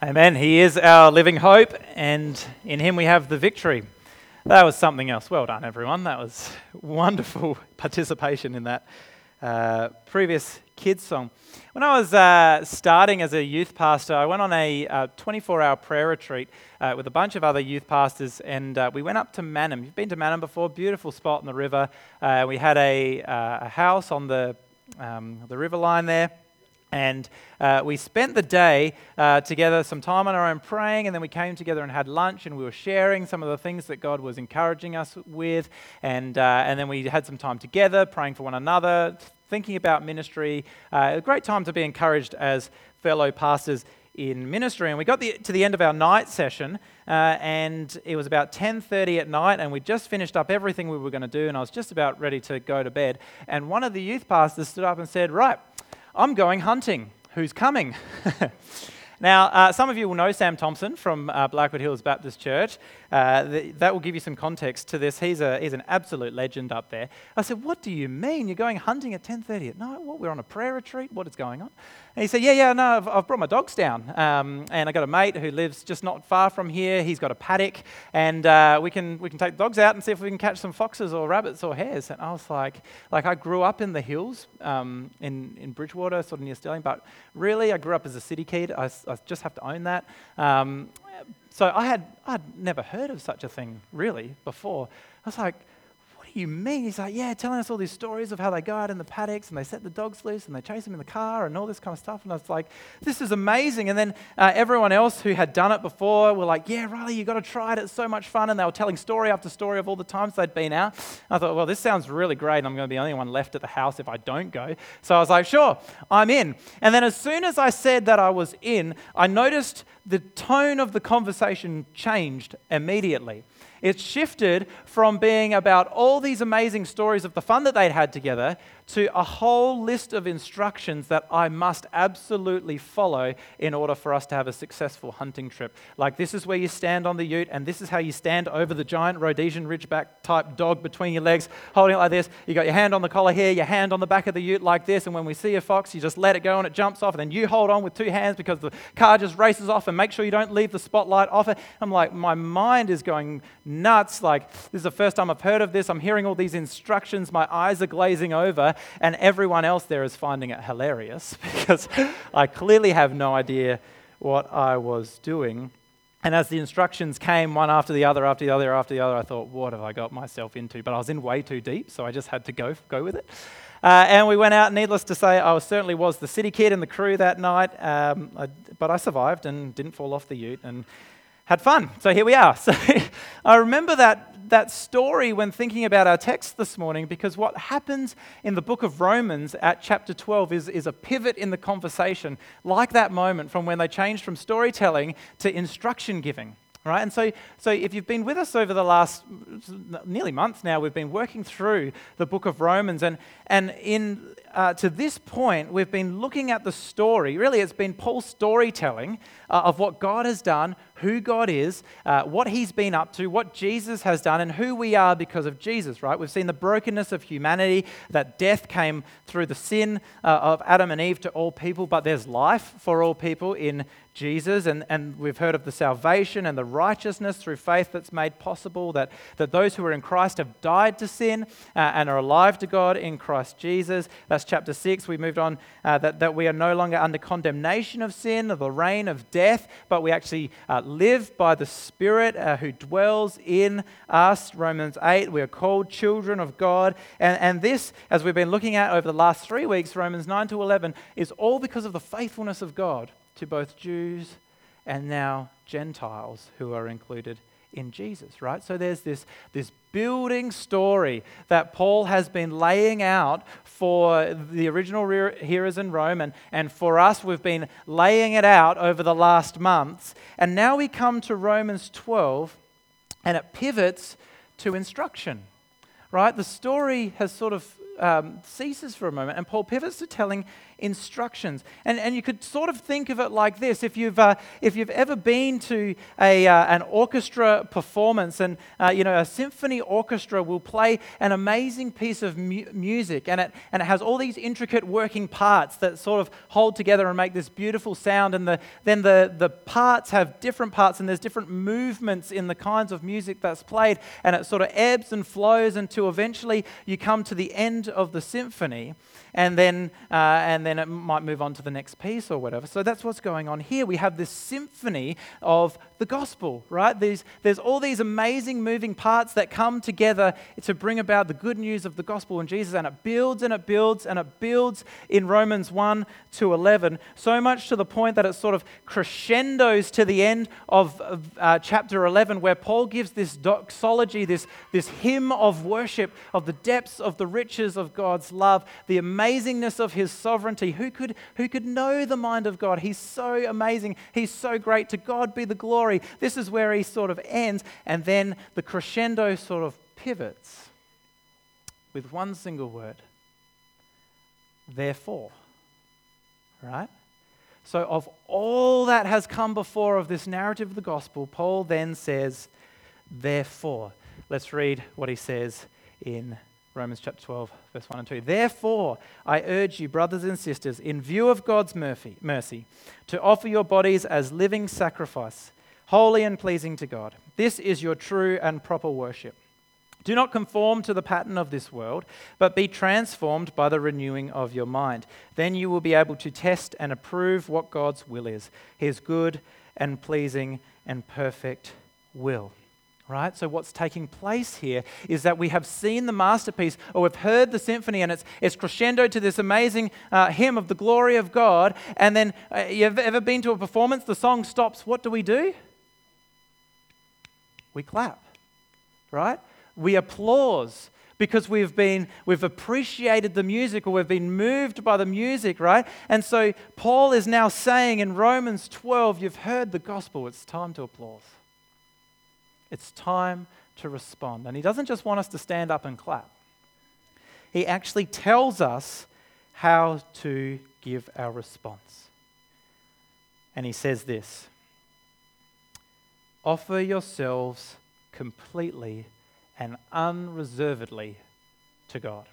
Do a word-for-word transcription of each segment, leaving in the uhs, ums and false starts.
Amen. He is our living hope, and in him we have the victory. That was something else. Well done, everyone. That was wonderful participation in that uh, previous kids' song. When I was uh, starting as a youth pastor, I went on a uh, twenty-four hour prayer retreat uh, with a bunch of other youth pastors, and uh, we went up to Mannum. You've been to Mannum before? Beautiful spot on the river. Uh, we had a, uh, a house on the um, the river line there. And uh, we spent the day uh, together, some time on our own praying, and then we came together and had lunch, and we were sharing some of the things that God was encouraging us with, and uh, and then we had some time together, praying for one another, thinking about ministry. Uh, a great time to be encouraged as fellow pastors in ministry. And we got the, to the end of our night session, uh, and it was about ten thirty at night, and we just finished up everything we were going to do, and I was just about ready to go to bed, and one of the youth pastors stood up and said, "Right, I'm going hunting. Who's coming?" Now, uh, some of you will know Sam Thompson from uh, Blackwood Hills Baptist Church. Uh, th- that will give you some context to this. He's a he's an absolute legend up there. I said, "What do you mean? You're going hunting at ten thirty at night? What? We're on a prayer retreat? What is going on?" And he said, "Yeah, yeah, no, I've, I've brought my dogs down, um, and I got a mate who lives just not far from here. He's got a paddock, and uh, we can we can take the dogs out and see if we can catch some foxes or rabbits or hares." And I was like, like I grew up in the hills um, in in Bridgewater, sort of near Stirling, but really I grew up as a city kid. I, I just have to own that. Um, so I had I'd never heard of such a thing really before. I was like, "What do you mean?" He's like, "Yeah, telling us all these stories of how they go out in the paddocks and they set the dogs loose and they chase them in the car and all this kind of stuff." And I was like, "This is amazing." And then uh, everyone else who had done it before were like, "Yeah, Riley, you got to try it. It's so much fun." And they were telling story after story of all the times they'd been out. And I thought, well, this sounds really great, and I'm going to be the only one left at the house if I don't go. So I was like, sure, I'm in. And then as soon as I said that I was in, I noticed the tone of the conversation changed immediately. It shifted from being about all these amazing stories of the fun that they'd had together to a whole list of instructions that I must absolutely follow in order for us to have a successful hunting trip. Like, this is where you stand on the ute, and this is how you stand over the giant Rhodesian Ridgeback type dog between your legs, holding it like this. You got your hand on the collar here, your hand on the back of the ute like this, and when we see a fox, you just let it go and it jumps off, and then you hold on with two hands because the car just races off, and make sure you don't leave the spotlight off it. I'm like, my mind is going nuts. Like, this is the first time I've heard of this. I'm hearing all these instructions. My eyes are glazing over, and everyone else there is finding it hilarious because I clearly have no idea what I was doing. And as the instructions came one after the other, after the other, after the other, I thought, what have I got myself into? But I was in way too deep, so I just had to go go with it. Uh, and we went out. Needless to say, I was, certainly was the city kid in the crew that night, um, I, but I survived and didn't fall off the ute and had fun. So here we are. So I remember that that story when thinking about our text this morning, because what happens in the book of Romans at chapter twelve is, is a pivot in the conversation, like that moment from when they changed from storytelling to instruction giving. Right, and so, so if you've been with us over the last nearly month now, we've been working through the book of Romans, and and in uh, to this point, we've been looking at the story. Really, it's been Paul's storytelling uh, of what God has done, who God is, uh, what He's been up to, what Jesus has done, and who we are because of Jesus. Right, we've seen the brokenness of humanity, that death came through the sin uh, of Adam and Eve to all people, but there's life for all people in Jesus, and, and we've heard of the salvation and the righteousness through faith that's made possible, that, that those who are in Christ have died to sin uh, and are alive to God in Christ Jesus. That's chapter six. We moved on, uh, that, that we are no longer under condemnation of sin, or the reign of death, but we actually uh, live by the Spirit uh, who dwells in us. Romans eight, we are called children of God. And, and this, as we've been looking at over the last three weeks, Romans nine to eleven, is all because of the faithfulness of God to both Jews and now Gentiles who are included in Jesus, right? So there's this, this building story that Paul has been laying out for the original re- hearers in Rome, and, and for us, we've been laying it out over the last months. And now we come to Romans twelve, and it pivots to instruction, right? The story has sort of Um, ceases for a moment, and Paul pivots to telling instructions. And, and you could sort of think of it like this. If you've, uh, if you've ever been to a, uh, an orchestra performance, and uh, you know, a symphony orchestra will play an amazing piece of mu- music, and it, and it has all these intricate working parts that sort of hold together and make this beautiful sound, and the, then the, the parts have different parts, and there's different movements in the kinds of music that's played, and it sort of ebbs and flows until eventually you come to the end of the symphony, and then uh, and then it might move on to the next piece or whatever. So that's what's going on here. We have this symphony of the gospel, right? There's, there's all these amazing moving parts that come together to bring about the good news of the gospel in Jesus, and it builds and it builds and it builds in Romans one to eleven, so much to the point that it sort of crescendos to the end of, of uh, chapter eleven, where Paul gives this doxology, this, this hymn of worship of the depths of the riches of God's love, the amazingness of his sovereignty. Who could, who could know the mind of God? He's so amazing. He's so great. To God be the glory. This is where he sort of ends, and then the crescendo sort of pivots with one single word. Therefore. Right? So of all that has come before of this narrative of the gospel, Paul then says, therefore. Let's read what he says in Romans chapter twelve, verse one and two. Therefore, I urge you, brothers and sisters, in view of God's mercy, mercy, to offer your bodies as living sacrifice, holy and pleasing to God. This is your true and proper worship. Do not conform to the pattern of this world, but be transformed by the renewing of your mind. Then you will be able to test and approve what God's will is, his good and pleasing and perfect will. Right? So what's taking place here is that we have seen the masterpiece, or we've heard the symphony, and it's it's crescendo to this amazing uh, hymn of the glory of God, and then uh, you've ever been to a performance, the song stops, what do we do? We clap, right? We applause because we've been, we've appreciated the music, or we've been moved by the music, right? And so Paul is now saying in Romans twelve, you've heard the gospel, it's time to applause. It's time to respond. And he doesn't just want us to stand up and clap. He actually tells us how to give our response. And he says this: offer yourselves completely and unreservedly to God.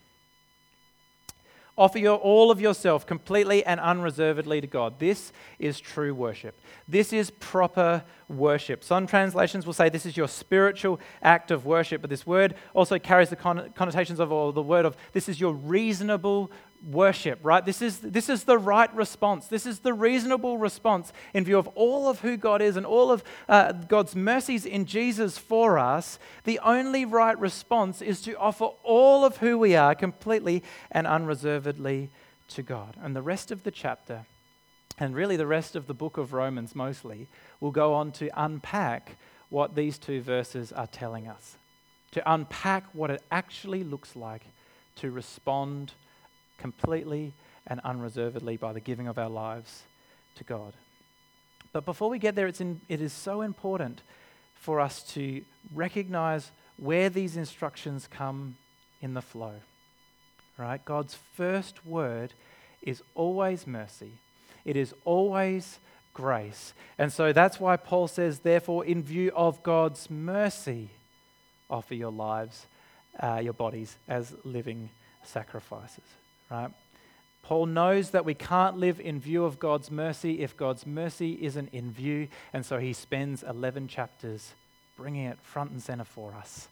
Offer your, all of yourself completely and unreservedly to God. This is true worship. This is proper worship. Some translations will say this is your spiritual act of worship, but this word also carries the connotations of, or the word of, this is your reasonable worship, right? This is, this is the right response. This is the reasonable response in view of all of who God is and all of uh, God's mercies in Jesus for us. The only right response is to offer all of who we are completely and unreservedly to God. And the rest of the chapter, and really the rest of the book of Romans mostly, will go on to unpack what these two verses are telling us, to unpack what it actually looks like to respond completely and unreservedly by the giving of our lives to God. But before we get there, it's in, it is so important for us to recognize where these instructions come in the flow. Right? God's first word is always mercy. It is always grace. And so that's why Paul says, therefore, in view of God's mercy, offer your lives, uh, your bodies as living sacrifices. Right? Paul knows that we can't live in view of God's mercy if God's mercy isn't in view, and so he spends eleven chapters bringing it front and center for us.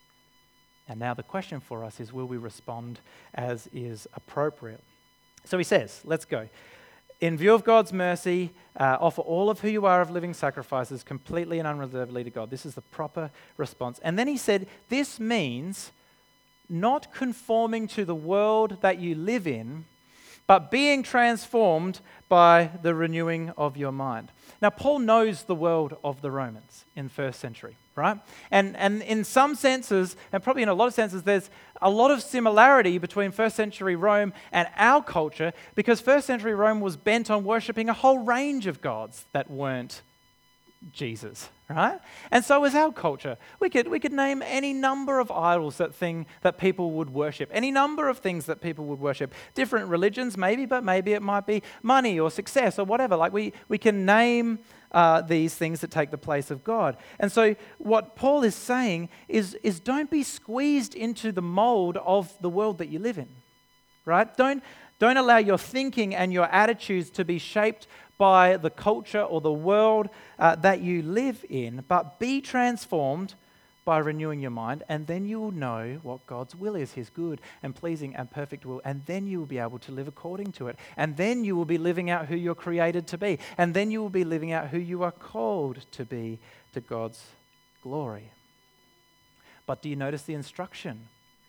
And now the question for us is, will we respond as is appropriate? So he says, let's go. In view of God's mercy, uh, offer all of who you are of living sacrifices completely and unreservedly to God. This is the proper response. And then he said, this means not conforming to the world that you live in, but being transformed by the renewing of your mind. Now, Paul knows the world of the Romans in first century, right? And, and in some senses, and probably in a lot of senses, there's a lot of similarity between first century Rome and our culture, because first century Rome was bent on worshipping a whole range of gods that weren't Jesus, right? And so is our culture. We could we could name any number of idols that thing that people would worship, any number of things that people would worship. Different religions, maybe, but maybe it might be money or success or whatever. Like we we can name uh, these things that take the place of God. And so what Paul is saying is is don't be squeezed into the mold of the world that you live in, right? Don't don't allow your thinking and your attitudes to be shaped by the culture or the world uh, that you live in, but be transformed by renewing your mind, and then you will know what God's will is, his good and pleasing and perfect will, and then you will be able to live according to it, and then you will be living out who you're created to be, and then you will be living out who you are called to be to God's glory. But do you notice the instruction?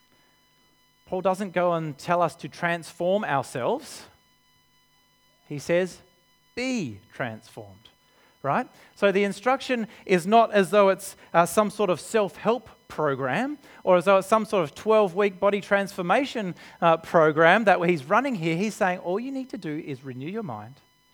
Paul doesn't go and tell us to transform ourselves. He says, be transformed, right? So the instruction is not as though it's uh, some sort of self-help program or as though it's some sort of twelve-week body transformation uh, program that he's running here. He's saying all you need to do is renew your mind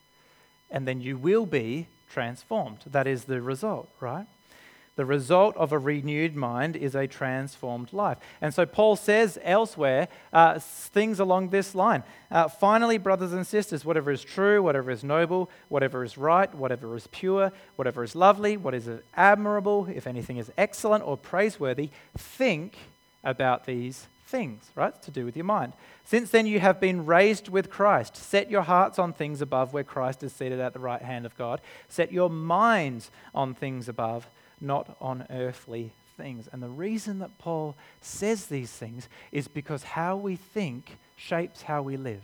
and then you will be transformed. That is the result, right? The result of a renewed mind is a transformed life. And so Paul says elsewhere uh, things along this line. Uh, Finally, brothers and sisters, whatever is true, whatever is noble, whatever is right, whatever is pure, whatever is lovely, what is admirable, if anything is excellent or praiseworthy, think about these things, right? It's to do with your mind. Since then you have been raised with Christ. Set your hearts on things above where Christ is seated at the right hand of God. Set your minds on things above, not on earthly things. And the reason that Paul says these things is because how we think shapes how we live.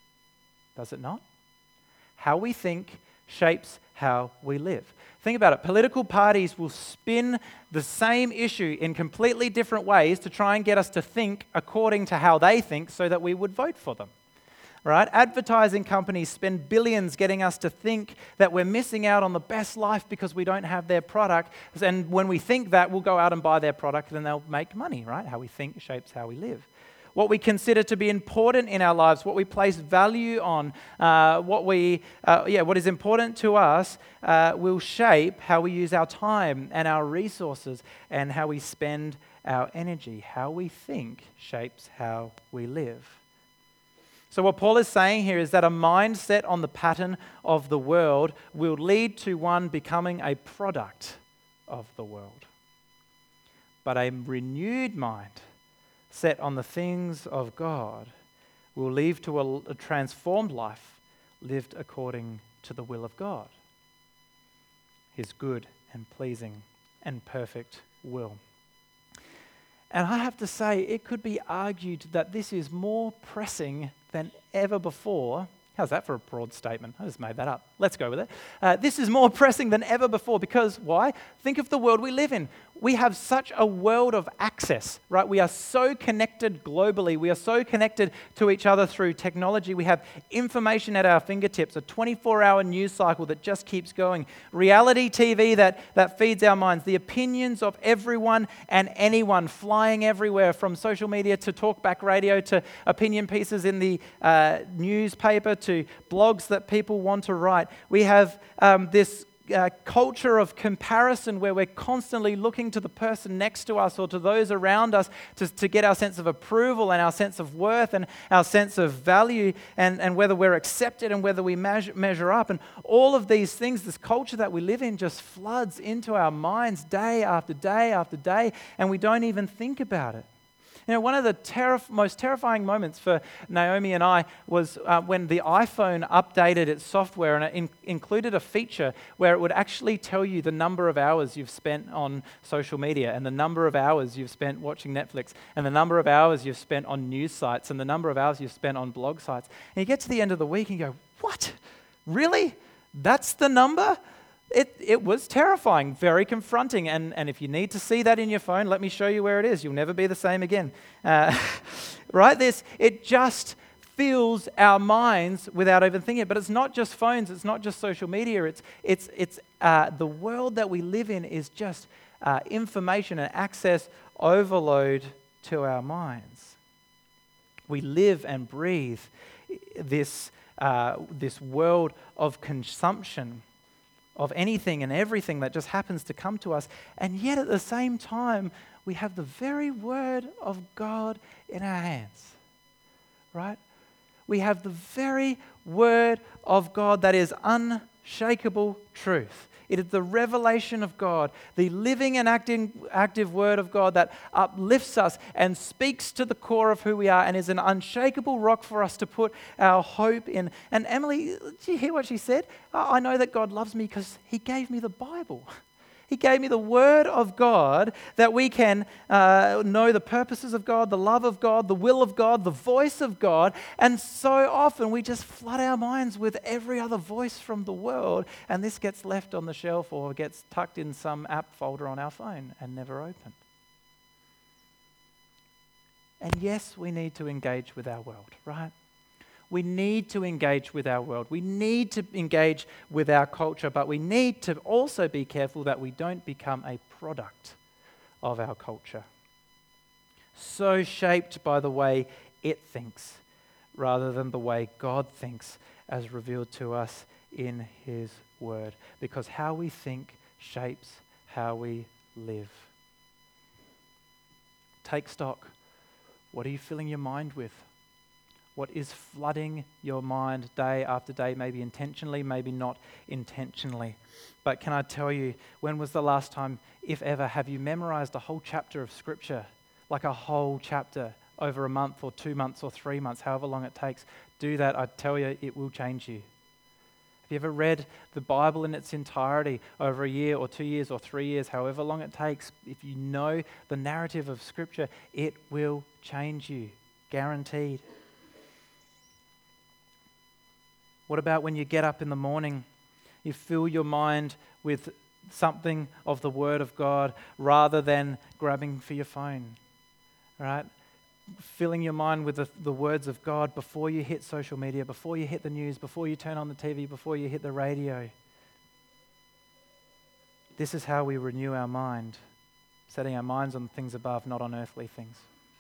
Does it not? How we think shapes how we live. Think about it. Political parties will spin the same issue in completely different ways to try and get us to think according to how they think so that we would vote for them. Right? Advertising companies spend billions getting us to think that we're missing out on the best life because we don't have their product. And when we think that, we'll go out and buy their product and they'll make money, right? How we think shapes how we live. What we consider to be important in our lives, what we place value on, uh, what we, uh, yeah, what is important to us uh, will shape how we use our time and our resources and how we spend our energy. How we think shapes how we live. So what Paul is saying here is that a mind set on the pattern of the world will lead to one becoming a product of the world. But a renewed mind set on the things of God will lead to a, a transformed life lived according to the will of God, his good and pleasing and perfect will. And I have to say, it could be argued that this is more pressing than ever before. How's that for a broad statement? I just made that up. Let's go with it. Uh, this is more pressing than ever before because why? Think of the world we live in. We have such a world of access, right? We are so connected globally. We are so connected to each other through technology. We have information at our fingertips, a twenty-four hour news cycle that just keeps going, reality T V that, that feeds our minds, the opinions of everyone and anyone flying everywhere, from social media to talkback radio to opinion pieces in the uh, newspaper to blogs that people want to write. We have um, this Uh, culture of comparison where we're constantly looking to the person next to us or to those around us to, to get our sense of approval and our sense of worth and our sense of value and, and whether we're accepted and whether we measure, measure up. And all of these things, this culture that we live in just floods into our minds day after day after day, and we don't even think about it. You know, one of the terri- most terrifying moments for Naomi and I was uh, when the iPhone updated its software and it in- included a feature where it would actually tell you the number of hours you've spent on social media and the number of hours you've spent watching Netflix and the number of hours you've spent on news sites and the number of hours you've spent on blog sites. And you get to the end of the week and you go, what? Really? That's the number? It it was terrifying, very confronting, and, and if you need to see that in your phone, let me show you where it is. You'll never be the same again. Uh, right? This, it just fills our minds without even thinking it. But it's not just phones, it's not just social media, it's, it's, it's uh, the world that we live in is just uh, information and access overload to our minds. We live and breathe this, uh, this world of consumption, of anything and everything that just happens to come to us. And yet at the same time, we have the very word of God in our hands, right? We have the very word of God that is unshakable truth. It is the revelation of God, the living and acting, active word of God that uplifts us and speaks to the core of who we are and is an unshakable rock for us to put our hope in. And Emily, did you hear what she said? I know that God loves me because he gave me the Bible. He gave me the word of God that we can uh, know the purposes of God, the love of God, the will of God, the voice of God. And so often we just flood our minds with every other voice from the world, and this gets left on the shelf or gets tucked in some app folder on our phone and never opened. And yes, we need to engage with our world, right? We need to engage with our world. We need to engage with our culture, but we need to also be careful that we don't become a product of our culture, so shaped by the way it thinks rather than the way God thinks as revealed to us in his word. Because how we think shapes how we live. Take stock. What are you filling your mind with? What is flooding your mind day after day, maybe intentionally, maybe not intentionally? But can I tell you, when was the last time, if ever, have you memorized a whole chapter of Scripture? Like a whole chapter over a month or two months or three months, however long it takes. Do that, I tell you, it will change you. Have you ever read the Bible in its entirety over a year or two years or three years, however long it takes? If you know the narrative of Scripture, it will change you, guaranteed. What about when you get up in the morning, you fill your mind with something of the Word of God rather than grabbing for your phone, right? Filling your mind with the, the words of God before you hit social media, before you hit the news, before you turn on the T V, before you hit the radio. This is how we renew our mind, setting our minds on things above, not on earthly things.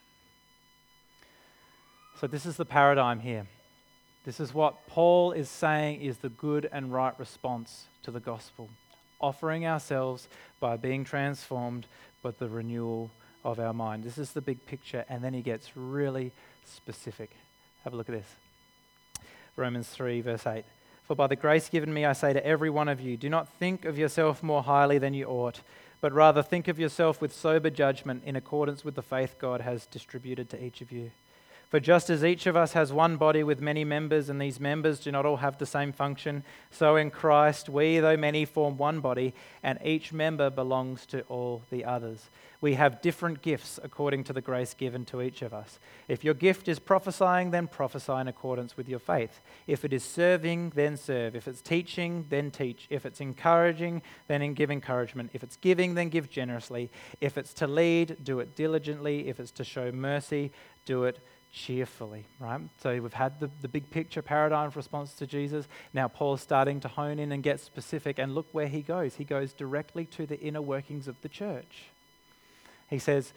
So this is the paradigm here. This is what Paul is saying is the good and right response to the gospel. Offering ourselves by being transformed by the renewal of our mind. This is the big picture, and then he gets really specific. Have a look at this. Romans three, verse eight. For by the grace given me, I say to every one of you, do not think of yourself more highly than you ought, but rather think of yourself with sober judgment in accordance with the faith God has distributed to each of you. For just as each of us has one body with many members, and these members do not all have the same function, so in Christ we, though many, form one body, and each member belongs to all the others. We have different gifts according to the grace given to each of us. If your gift is prophesying, then prophesy in accordance with your faith. If it is serving, then serve. If it's teaching, then teach. If it's encouraging, then give encouragement. If it's giving, then give generously. If it's to lead, do it diligently. If it's to show mercy, do it cheerfully, right? So we've had the, the big picture paradigm response to Jesus. Now Paul's starting to hone in and get specific, and look where he goes. He goes directly to the inner workings of the church. He says,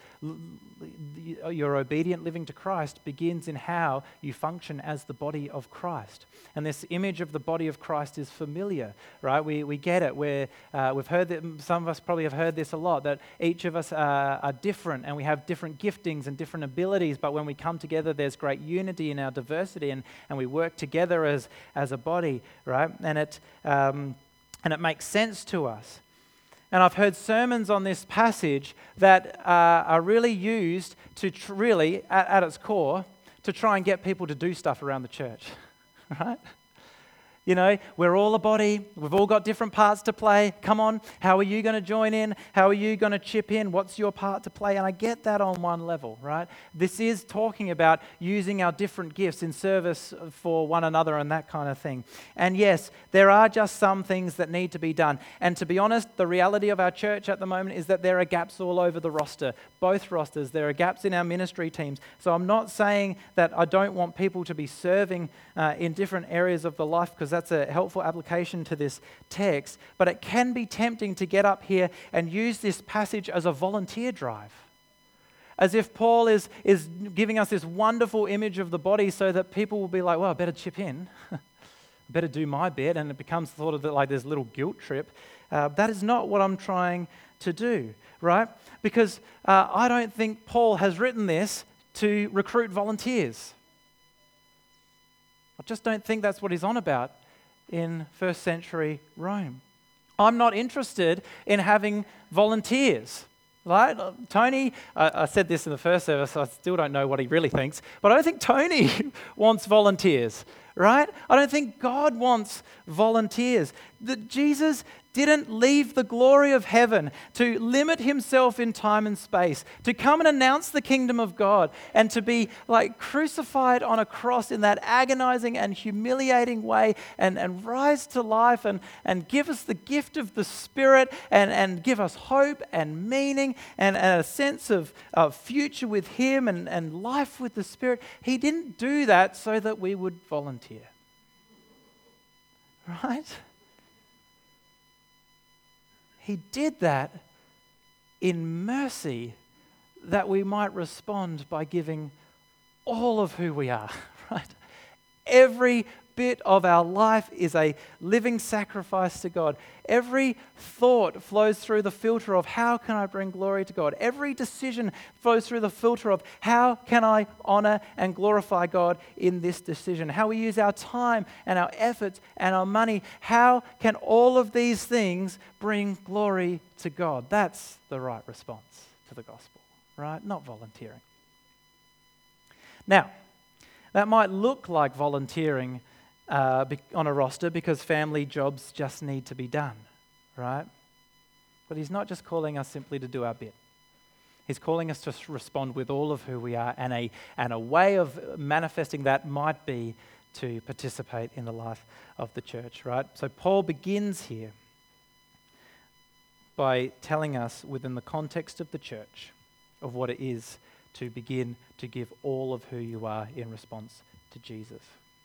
your obedient living to Christ begins in how you function as the body of Christ. And this image of the body of Christ is familiar, right? We we get it. Where uh, we've heard that, some of us probably have heard this a lot, that each of us are, are different and we have different giftings and different abilities, but when we come together, there's great unity in our diversity, and, and we work together as, as a body, right? And it um, and it makes sense to us. And I've heard sermons on this passage that uh, are really used to tr- really, at, at its core, to try and get people to do stuff around the church, right? You know, we're all a body. We've all got different parts to play. Come on, how are you going to join in? How are you going to chip in? What's your part to play? And I get that on one level, right? This is talking about using our different gifts in service for one another and that kind of thing. And yes, there are just some things that need to be done. And to be honest, the reality of our church at the moment is that there are gaps all over the roster, both rosters. There are gaps in our ministry teams. So I'm not saying that I don't want people to be serving uh, in different areas of the life, because that's a helpful application to this text, but it can be tempting to get up here and use this passage as a volunteer drive. As if Paul is, is giving us this wonderful image of the body so that people will be like, well, I better chip in, I better do my bit, and it becomes sort of like this little guilt trip. Uh, that is not what I'm trying to do, right? Because uh, I don't think Paul has written this to recruit volunteers. I just don't think that's what he's on about in first century Rome. I'm not interested in having volunteers. Right? Tony, uh, I said this in the first service, I still don't know what he really thinks, but I don't think Tony wants volunteers, right? I don't think God wants volunteers. That Jesus didn't leave the glory of heaven to limit himself in time and space, to come and announce the kingdom of God, and to be like crucified on a cross in that agonizing and humiliating way, and, and rise to life and, and give us the gift of the Spirit, and, and give us hope and meaning and, and a sense of, of future with him and, and life with the Spirit. He didn't do that so that we would volunteer. Right? He did that in mercy that we might respond by giving all of who we are, right? Every bit of our life is a living sacrifice to God. Every thought flows through the filter of how can I bring glory to God. Every decision flows through the filter of how can I honor and glorify God in this decision. How we use our time and our efforts and our money. How can all of these things bring glory to God? That's the right response to the gospel, right? Not volunteering. Now, that might look like volunteering Uh, be, on a roster because family jobs just need to be done, right? But he's not just calling us simply to do our bit. He's calling us to respond with all of who we are, and a, and a way of manifesting that might be to participate in the life of the church, right? So Paul begins here by telling us within the context of the church of what it is to begin to give all of who you are in response to Jesus.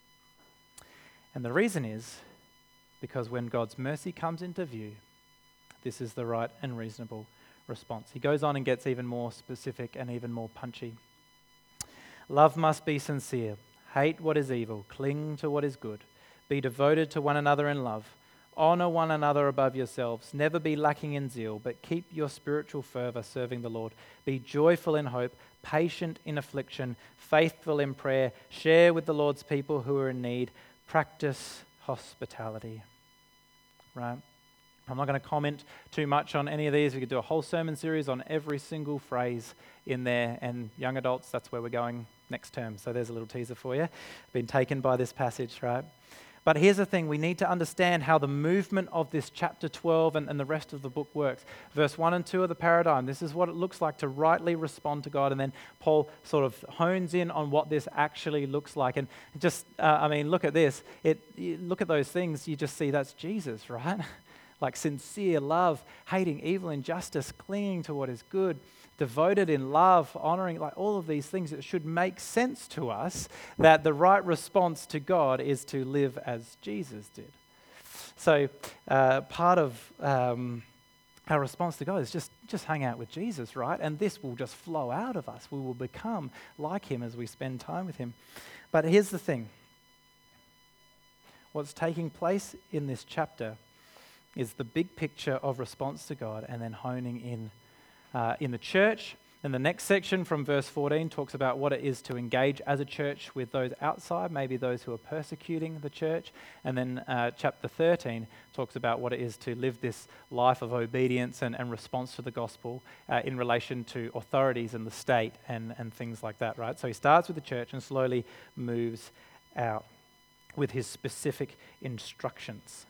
And the reason is because when God's mercy comes into view, this is the right and reasonable response. He goes on and gets even more specific and even more punchy. Love must be sincere. Hate what is evil. Cling to what is good. Be devoted to one another in love. Honor one another above yourselves. Never be lacking in zeal, but keep your spiritual fervor serving the Lord. Be joyful in hope, patient in affliction, faithful in prayer. Share with the Lord's people who are in need. Practice hospitality, right? I'm not going to comment too much on any of these. We could do a whole sermon series on every single phrase in there. And young adults, that's where we're going next term. So there's a little teaser for you. Been taken by this passage, right? But here's the thing, we need to understand how the movement of this chapter twelve and, and the rest of the book works. Verse one and two are the paradigm. This is what it looks like to rightly respond to God. And then Paul sort of hones in on what this actually looks like. And just, uh, I mean, look at this. It, you look at those things, you just see that's Jesus, right? Like sincere love, hating evil, injustice, clinging to what is good, devoted in love, honoring, like all of these things. It should make sense to us that the right response to God is to live as Jesus did. So uh, part of um, our response to God is just, just hang out with Jesus, right? And this will just flow out of us. We will become like him as we spend time with him. But here's the thing. What's taking place in this chapter is the big picture of response to God and then honing in uh, in the church. And the next section from verse fourteen talks about what it is to engage as a church with those outside, maybe those who are persecuting the church. And then uh, chapter thirteen talks about what it is to live this life of obedience and, and response to the gospel uh, in relation to authorities in the state and, and things like that, right? So he starts with the church and slowly moves out with his specific instructions.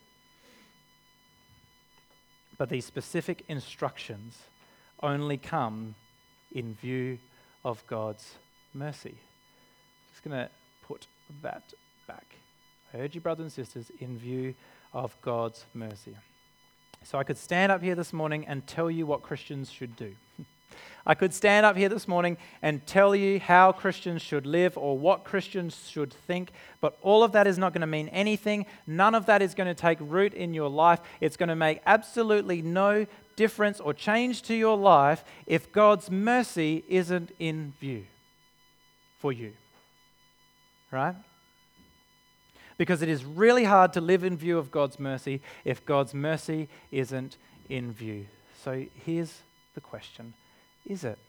But these specific instructions only come in view of God's mercy. Just going to put that back. I urge you, brothers and sisters, in view of God's mercy. So I could stand up here this morning and tell you what Christians should do. I could stand up here this morning and tell you how Christians should live or what Christians should think, but all of that is not going to mean anything. None of that is going to take root in your life. It's going to make absolutely no difference or change to your life if God's mercy isn't in view for you. Right? Because it is really hard to live in view of God's mercy if God's mercy isn't in view. So here's the question. Is it?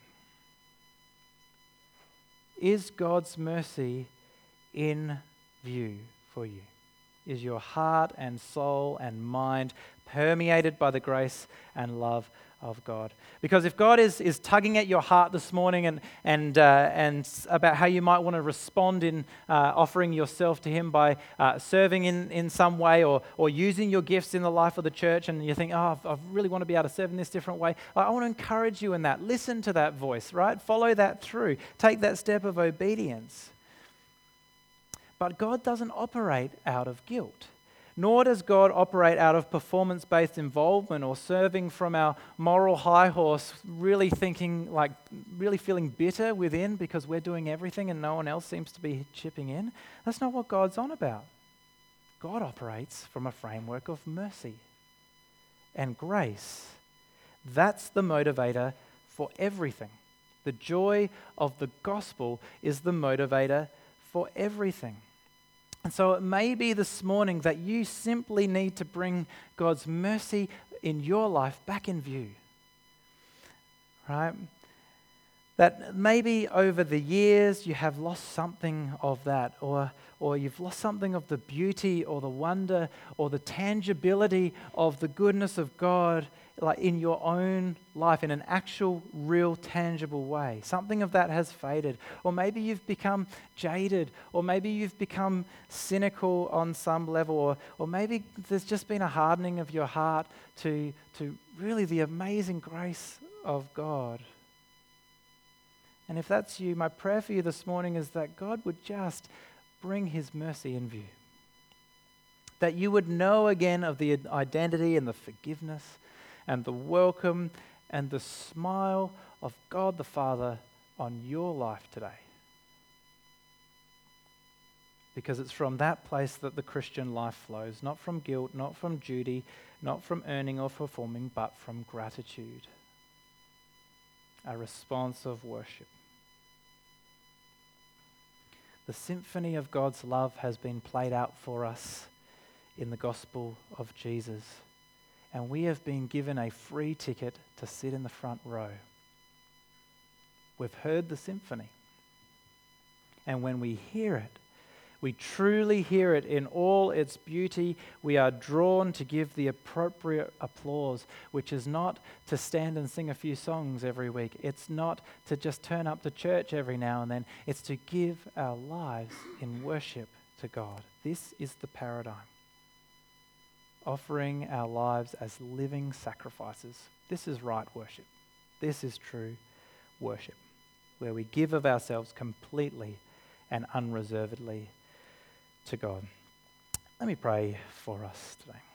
Is God's mercy in view for you? Is your heart and soul and mind permeated by the grace and love of God? Because if God is, is tugging at your heart this morning and and uh, and about how you might want to respond in uh, offering yourself to Him by uh, serving in, in some way or or using your gifts in the life of the church, and you think, oh, I really want to be able to serve in this different way, I want to encourage you in that. Listen to that voice, right? Follow that through. Take that step of obedience. But God doesn't operate out of guilt. Nor does God operate out of performance-based involvement or serving from our moral high horse, really thinking like, really feeling bitter within because we're doing everything and no one else seems to be chipping in. That's not what God's on about. God operates from a framework of mercy and grace. That's the motivator for everything. The joy of the gospel is the motivator for everything. And so it may be this morning that you simply need to bring God's mercy in your life back in view, right? That maybe over the years you have lost something of that, or or you've lost something of the beauty or the wonder or the tangibility of the goodness of God, like in your own life in an actual, real, tangible way. Something of that has faded. Or maybe you've become jaded, or maybe you've become cynical on some level, or or maybe there's just been a hardening of your heart to, to really the amazing grace of God. And if that's you, my prayer for you this morning is that God would just bring His mercy in view. That you would know again of the identity and the forgiveness and the welcome and the smile of God the Father on your life today. Because it's from that place that the Christian life flows, not from guilt, not from duty, not from earning or performing, but from gratitude. A response of worship. The symphony of God's love has been played out for us in the gospel of Jesus. And we have been given a free ticket to sit in the front row. We've heard the symphony. And when we hear it, we truly hear it in all its beauty, we are drawn to give the appropriate applause, which is not to stand and sing a few songs every week. It's not to just turn up to church every now and then. It's to give our lives in worship to God. This is the paradigm. Offering our lives as living sacrifices. This is right worship. This is true worship, where we give of ourselves completely and unreservedly to God. Let me pray for us today.